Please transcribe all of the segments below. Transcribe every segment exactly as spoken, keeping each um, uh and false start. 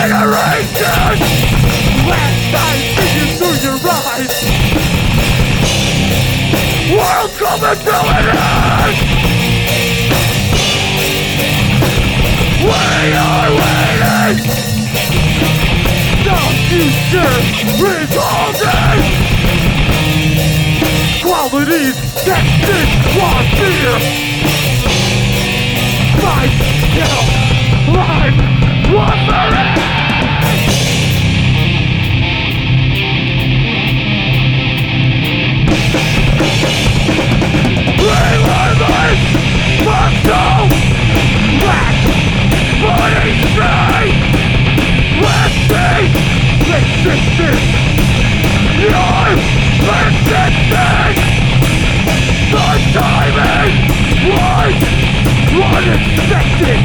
Generation! Last I see you through your eyes, world coming to an end. We are waiting. The future is holding. Qualities that disqualify fear. Fight, kill, life, warfare. Resistance, your persistence. The timing was unexpected.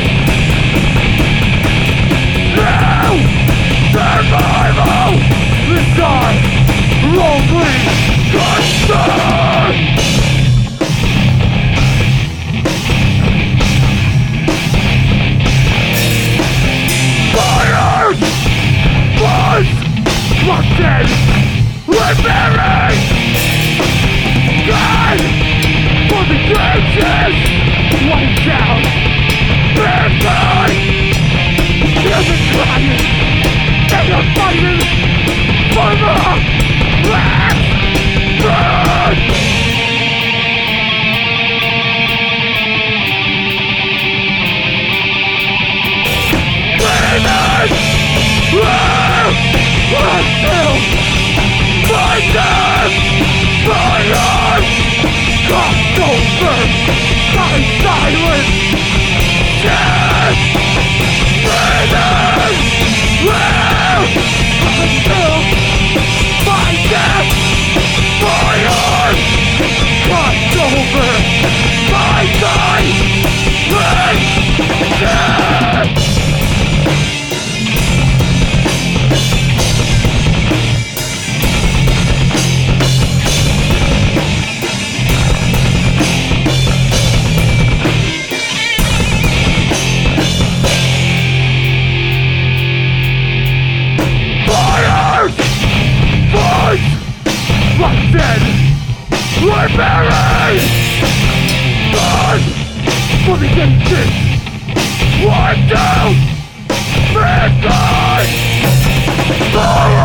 Now, survival is our only concern. Locked in, we're buried. God, for the ages, wiped out. Mankind, hear the crying, they are fighting for the last bird. Until my death, my heart comes over my silence. Death, breathing, live until my death, my heart comes over my silence. Death. Locked in, we're buried. God, for the ancients, wiped out. Mankind,